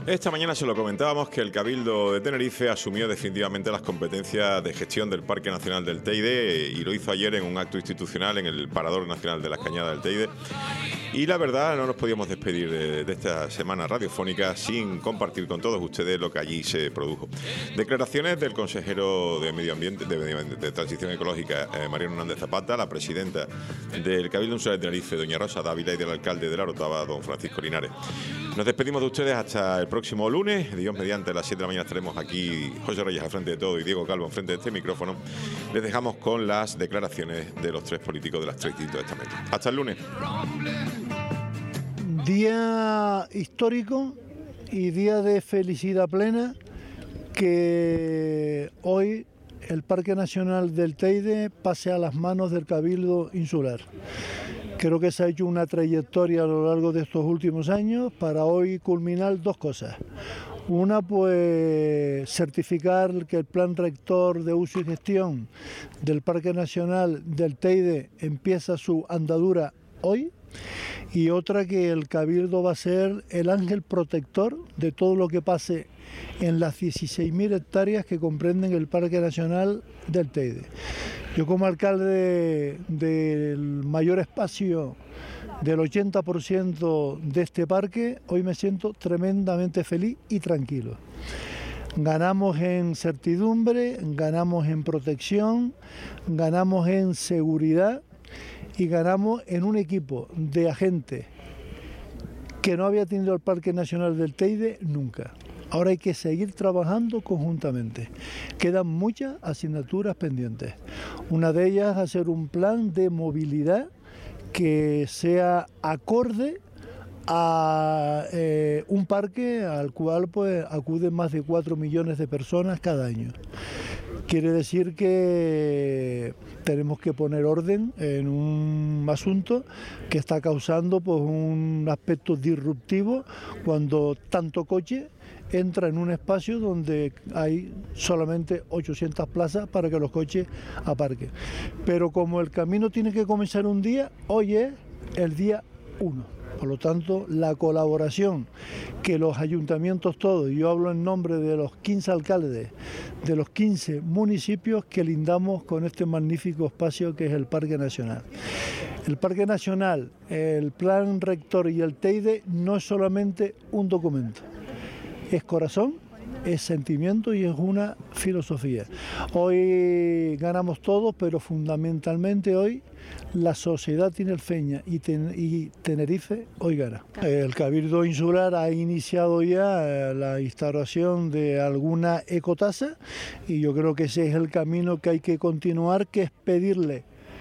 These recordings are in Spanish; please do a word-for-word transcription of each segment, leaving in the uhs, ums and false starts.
Esta mañana se lo comentábamos que el Cabildo de Tenerife asumió definitivamente las competencias de gestión del Parque Nacional del Teide y lo hizo ayer en un acto institucional en el Parador Nacional de las Cañadas del Teide. Y la verdad, no nos podíamos despedir de, de esta semana radiofónica sin compartir con todos ustedes lo que allí se produjo. Declaraciones del consejero de Medio Ambiente, de, de, de Transición Ecológica, eh, Mariano Hernández Zapata, la presidenta del Cabildo Insular de Tenerife, doña Rosa Dávila, y del alcalde de La Orotava, don Francisco Linares. Nos despedimos de ustedes hasta el próximo lunes. Dios mediante, a las siete de la mañana estaremos aquí, José Reyes al frente de todo y Diego Calvo al frente de este micrófono. Les dejamos con las declaraciones de los tres políticos de las tres distintos estamentos. Hasta el lunes. Día histórico y día de felicidad plena, que hoy el Parque Nacional del Teide pase a las manos del Cabildo Insular. Creo que se ha hecho una trayectoria a lo largo de estos últimos años para hoy culminar dos cosas. Una, pues certificar que el plan rector de uso y gestión del Parque Nacional del Teide empieza su andadura hoy. Y otra, que el Cabildo va a ser el ángel protector de todo lo que pase en las dieciséis mil hectáreas que comprenden el Parque Nacional del Teide. Yo, como alcalde del mayor espacio del ochenta por ciento de este parque, hoy me siento tremendamente feliz y tranquilo. Ganamos en certidumbre, ganamos en protección, ganamos en seguridad y ganamos en un equipo de agentes que no había tenido el Parque Nacional del Teide nunca. Ahora hay que seguir trabajando conjuntamente. Quedan muchas asignaturas pendientes. Una de ellas, hacer un plan de movilidad que sea acorde a eh, un parque al cual pues acuden más de cuatro millones de personas cada año. Quiere decir que tenemos que poner orden en un asunto que está causando pues un aspecto disruptivo cuando tanto coche entra en un espacio donde hay solamente ochocientas plazas para que los coches aparquen. Pero como el camino tiene que comenzar un día, hoy es el día uno. Por lo tanto, la colaboración que los ayuntamientos todos, y yo hablo en nombre de los quince alcaldes, de los quince municipios que lindamos con este magnífico espacio que es el Parque Nacional. El Parque Nacional, el Plan Rector y el Teide no es solamente un documento, es corazón, es sentimiento y es una filosofía. Hoy ganamos todos, pero fundamentalmente hoy la sociedad tinerfeña y, ten, y Tenerife hoy gana. El Cabildo Insular ha iniciado ya la instauración de alguna ecotasa y yo creo que ese es el camino que hay que continuar, que es pedirle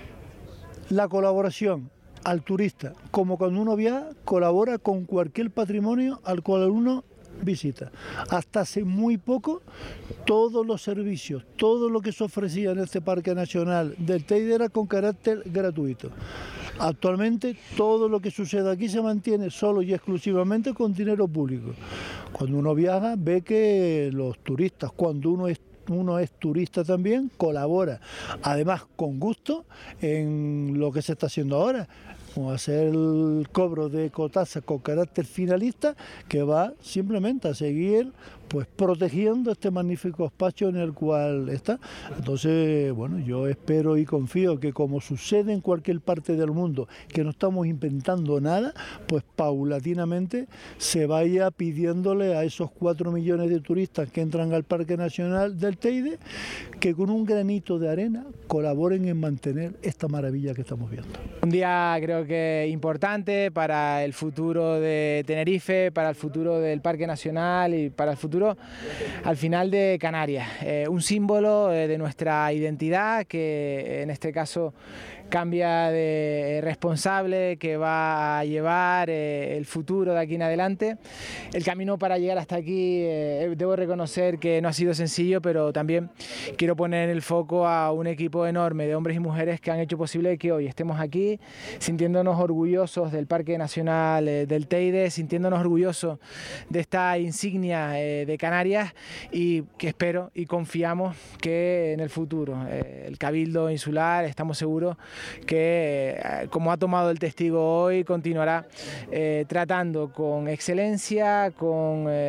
la colaboración al turista, como cuando uno viaja, colabora con cualquier patrimonio al cual uno visita. Hasta hace muy poco todos los servicios, todo lo que se ofrecía en este Parque Nacional del Teide era con carácter gratuito. Actualmente todo lo que sucede aquí se mantiene solo y exclusivamente con dinero público. Cuando uno viaja ve que los turistas, cuando uno es uno es turista también, colabora, además con gusto, en lo que se está haciendo ahora, como hacer el cobro de ecotasa con carácter finalista, que va simplemente a seguir pues protegiendo este magnífico espacio en el cual está. Entonces, bueno, yo espero y confío que, como sucede en cualquier parte del mundo, que no estamos inventando nada, pues paulatinamente se vaya pidiéndole a esos cuatro millones de turistas que entran al Parque Nacional del Teide, que con un granito de arena colaboren en mantener esta maravilla que estamos viendo. Un día creo que importante para el futuro de Tenerife, para el futuro del Parque Nacional y para el futuro al final de Canarias. Eh, un símbolo eh, de nuestra identidad que en este caso cambia de responsable, que va a llevar eh, el futuro de aquí en adelante. El camino para llegar hasta aquí, eh, debo reconocer que no ha sido sencillo, pero también quiero poner en el foco a un equipo enorme de hombres y mujeres que han hecho posible que hoy estemos aquí, sintiéndonos orgullosos del Parque Nacional eh, del Teide, sintiéndonos orgullosos de esta insignia eh, de Canarias, y que espero y confiamos que en el futuro eh, el Cabildo Insular, estamos seguros que, eh, como ha tomado el testigo hoy, continuará eh, tratando con excelencia, con, eh,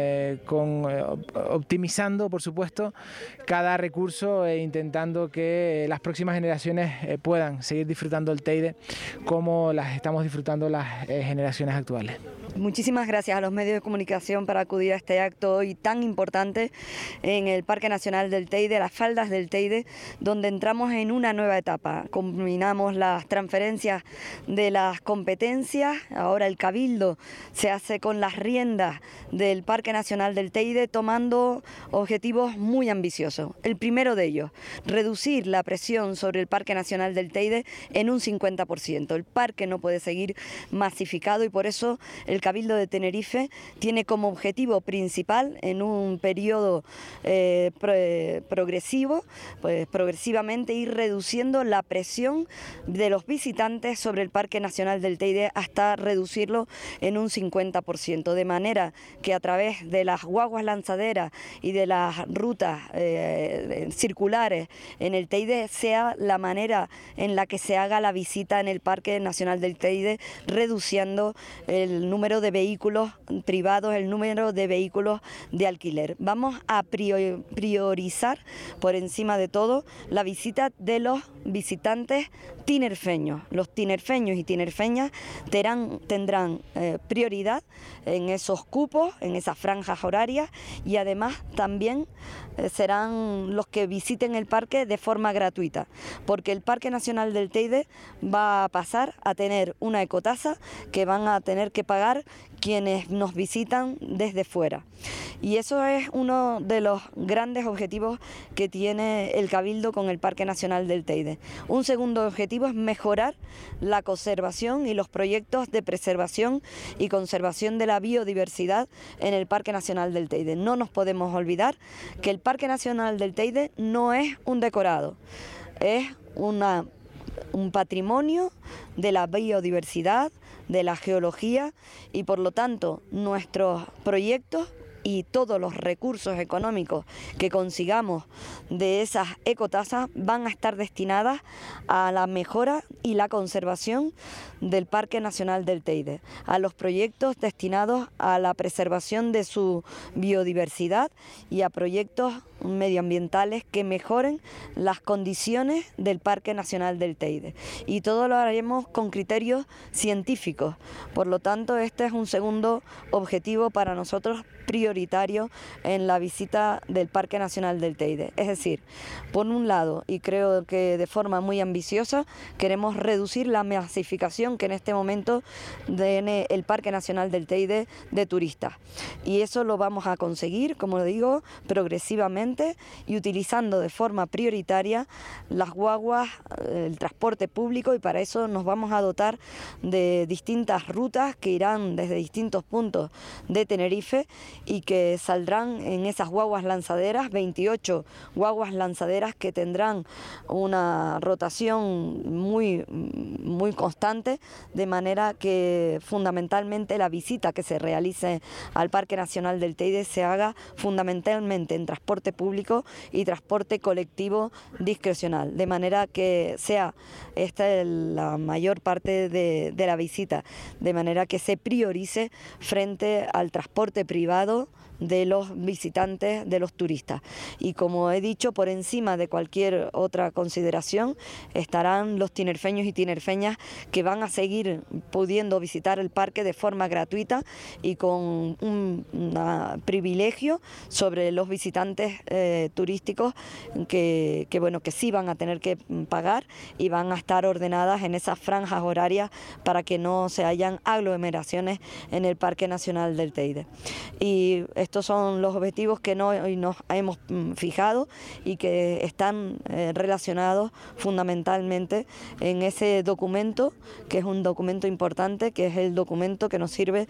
con, eh, optimizando, por supuesto, cada recurso e intentando que las próximas generaciones eh, puedan seguir disfrutando el Teide como las estamos disfrutando las eh, generaciones actuales. Muchísimas gracias a los medios de comunicación para acudir a este acto hoy tan importante en el Parque Nacional del Teide, las faldas del Teide, donde entramos en una nueva etapa. Combinamos las transferencias de las competencias, ahora el Cabildo se hace con las riendas del Parque Nacional del Teide, tomando objetivos muy ambiciosos. El primero de ellos, reducir la presión sobre el Parque Nacional del Teide en un cincuenta por ciento. El parque no puede seguir masificado y por eso el Cabildo de Tenerife tiene como objetivo principal en un periodo eh, pro, progresivo, pues progresivamente ir reduciendo la presión de los visitantes sobre el Parque Nacional del Teide hasta reducirlo en un cincuenta por ciento, de manera que a través de las guaguas lanzaderas y de las rutas eh, circulares en el Teide sea la manera en la que se haga la visita en el Parque Nacional del Teide, reduciendo el número de vehículos privados, el número de vehículos de alquiler. Vamos a priorizar por encima de todo la visita de los visitantes tinerfeños. Los tinerfeños y tinerfeñas tendrán, tendrán eh, prioridad en esos cupos, en esas franjas horarias, y además también eh, serán los que visiten el parque de forma gratuita, porque el Parque Nacional del Teide va a pasar a tener una ecotasa que van a tener que pagar quienes nos visitan desde fuera. Y eso es uno de los grandes objetivos que tiene el Cabildo con el Parque Nacional del Teide. Un segundo objetivo es mejorar la conservación y los proyectos de preservación y conservación de la biodiversidad en el Parque Nacional del Teide. No nos podemos olvidar que el Parque Nacional del Teide no es un decorado, es una, un patrimonio de la biodiversidad, de la geología, y por lo tanto nuestros proyectos y todos los recursos económicos que consigamos de esas ecotasas van a estar destinadas a la mejora y la conservación del Parque Nacional del Teide, a los proyectos destinados a la preservación de su biodiversidad y a proyectos medioambientales que mejoren las condiciones del Parque Nacional del Teide. Y todo lo haremos con criterios científicos. Por lo tanto, este es un segundo objetivo para nosotros prioritario en la visita del Parque Nacional del Teide. Es decir, por un lado, y creo que de forma muy ambiciosa, queremos reducir la masificación que en este momento tiene el Parque Nacional del Teide de turistas. Y eso lo vamos a conseguir, como digo, progresivamente y utilizando de forma prioritaria las guaguas, el transporte público, y para eso nos vamos a dotar de distintas rutas que irán desde distintos puntos de Tenerife y que saldrán en esas guaguas lanzaderas, veintiocho guaguas lanzaderas que tendrán una rotación muy, muy constante, de manera que fundamentalmente la visita que se realice al Parque Nacional del Teide se haga fundamentalmente en transporte público y transporte colectivo discrecional, de manera que sea esta la mayor parte de, de la visita, de manera que se priorice frente al transporte privado de los visitantes, de los turistas. Y como he dicho, por encima de cualquier otra consideración estarán los tinerfeños y tinerfeñas que van a seguir pudiendo visitar el parque de forma gratuita y con un una privilegio sobre los visitantes eh, turísticos que, que, bueno, que sí van a tener que pagar y van a estar ordenadas en esas franjas horarias para que no se hayan aglomeraciones en el Parque Nacional del Teide. Y estos son los objetivos que no, hoy nos hemos fijado y que están eh, relacionados fundamentalmente en ese documento, que es un documento importante, que es el documento que nos sirve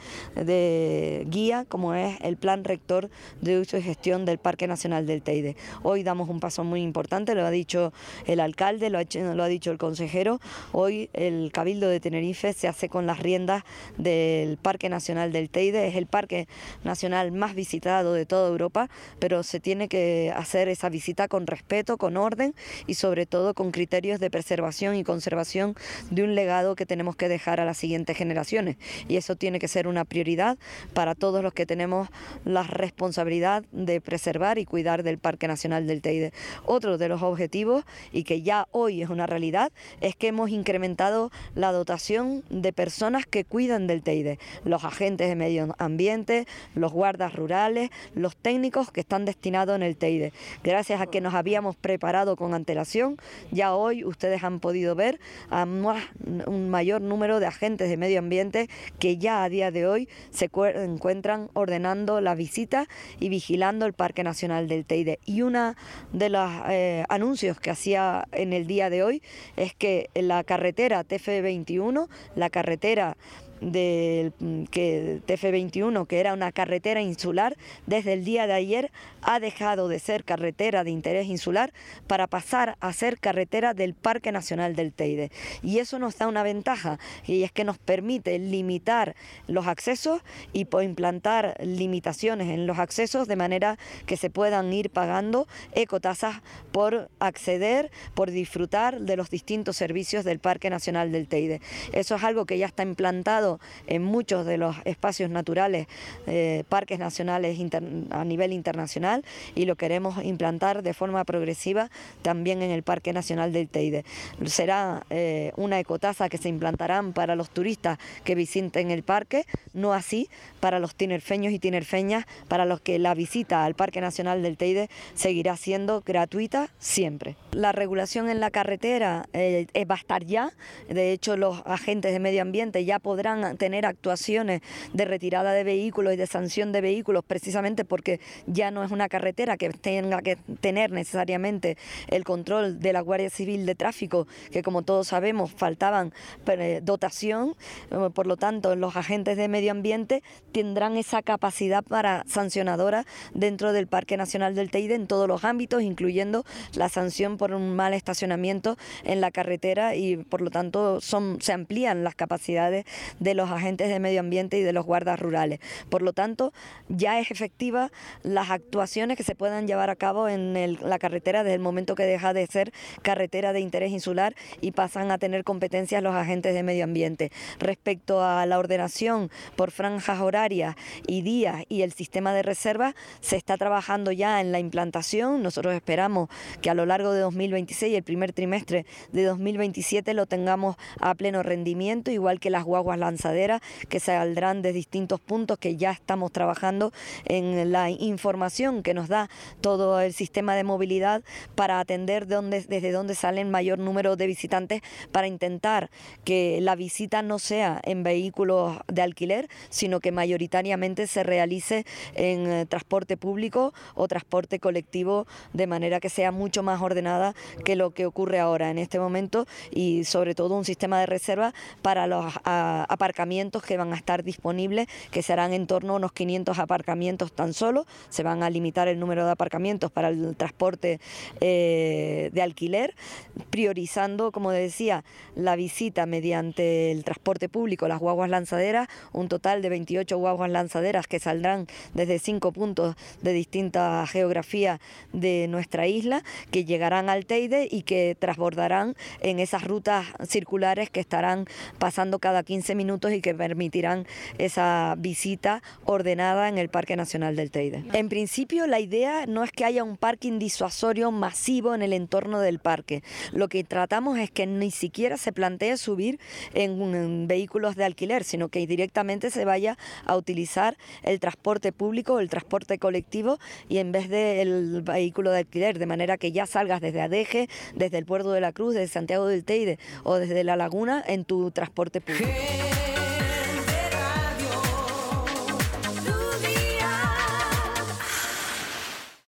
de guía, como es el Plan Rector de Uso y Gestión del Parque Nacional del Teide. Hoy damos un paso muy importante, lo ha dicho el alcalde, lo ha, hecho, lo ha dicho el consejero. Hoy el Cabildo de Tenerife se hace con las riendas del Parque Nacional del Teide. Es el parque nacional más visitado visitado de toda Europa, pero se tiene que hacer esa visita con respeto, con orden y sobre todo con criterios de preservación y conservación de un legado que tenemos que dejar a las siguientes generaciones. Y eso tiene que ser una prioridad para todos los que tenemos la responsabilidad de preservar y cuidar del Parque Nacional del Teide. Otro de los objetivos, y que ya hoy es una realidad, es que hemos incrementado la dotación de personas que cuidan del Teide, los agentes de medio ambiente, los guardas rurales, los técnicos que están destinados en el Teide. Gracias a que nos habíamos preparado con antelación, ya hoy ustedes han podido ver a más, un mayor número de agentes de medio ambiente que ya a día de hoy se encuentran ordenando la visita y vigilando el Parque Nacional del Teide. Y uno de los eh, anuncios que hacía en el día de hoy es que la carretera T F veintiuno, la carretera del que T F veintiuno, que era una carretera insular, desde el día de ayer ha dejado de ser carretera de interés insular para pasar a ser carretera del Parque Nacional del Teide. Y eso nos da una ventaja, y es que nos permite limitar los accesos y implantar limitaciones en los accesos de manera que se puedan ir pagando ecotasas por acceder, por disfrutar de los distintos servicios del Parque Nacional del Teide. Eso es algo que ya está implantado en muchos de los espacios naturales, eh, parques nacionales a nivel internacional, y lo queremos implantar de forma progresiva también en el Parque Nacional del Teide. Será eh, una ecotasa que se implantarán para los turistas que visiten el parque, no así para los tinerfeños y tinerfeñas, para los que la visita al Parque Nacional del Teide seguirá siendo gratuita siempre. La regulación en la carretera eh, va a estar ya, de hecho los agentes de medio ambiente ya podrán tener actuaciones de retirada de vehículos y de sanción de vehículos, precisamente porque ya no es una carretera que tenga que tener necesariamente el control de la Guardia Civil de Tráfico, que como todos sabemos faltaban dotación, por lo tanto los agentes de medio ambiente tendrán esa capacidad para sancionadora dentro del Parque Nacional del Teide en todos los ámbitos, incluyendo la sanción por un mal estacionamiento en la carretera, y por lo tanto son, se amplían las capacidades de los agentes de medio ambiente y de los guardas rurales. Por lo tanto, ya es efectiva las actuaciones que se puedan llevar a cabo en el, la carretera desde el momento que deja de ser carretera de interés insular y pasan a tener competencias los agentes de medio ambiente. Respecto a la ordenación por franjas horarias y días y el sistema de reserva, se está trabajando ya en la implantación. Nosotros esperamos que a lo largo de dos mil veintiséis, el primer trimestre de dos mil veintisiete, lo tengamos a pleno rendimiento, igual que las guaguas lanzaderas que saldrán de distintos puntos, que ya estamos trabajando en la información que nos da todo el sistema de movilidad para atender de dónde, desde dónde salen mayor número de visitantes, para intentar que la visita no sea en vehículos de alquiler, sino que mayoritariamente se realice en eh, transporte público o transporte colectivo, de manera que sea mucho más ordenada que lo que ocurre ahora en este momento, y sobre todo un sistema de reserva para los a, aparcamientos que van a estar disponibles, que serán en torno a unos quinientos aparcamientos tan solo. Se van a limitar el número de aparcamientos para el transporte eh, de alquiler, priorizando, como decía, la visita mediante el transporte público, las guaguas lanzaderas, un total de veintiocho guaguas lanzaderas que saldrán desde cinco puntos de distinta geografía de nuestra isla, que llegarán al Teide y que transbordarán en esas rutas circulares que estarán pasando cada quince minutos y que permitirán esa visita ordenada en el Parque Nacional del Teide. En principio, la idea no es que haya un parking disuasorio masivo en el entorno del parque. Lo que tratamos es que ni siquiera se plantee subir en, en vehículos de alquiler, sino que directamente se vaya a utilizar el transporte público, el transporte colectivo, y en vez del vehículo de alquiler, de manera que ya salgas desde Adeje, desde el Puerto de la Cruz, desde Santiago del Teide o desde La Laguna en tu transporte público.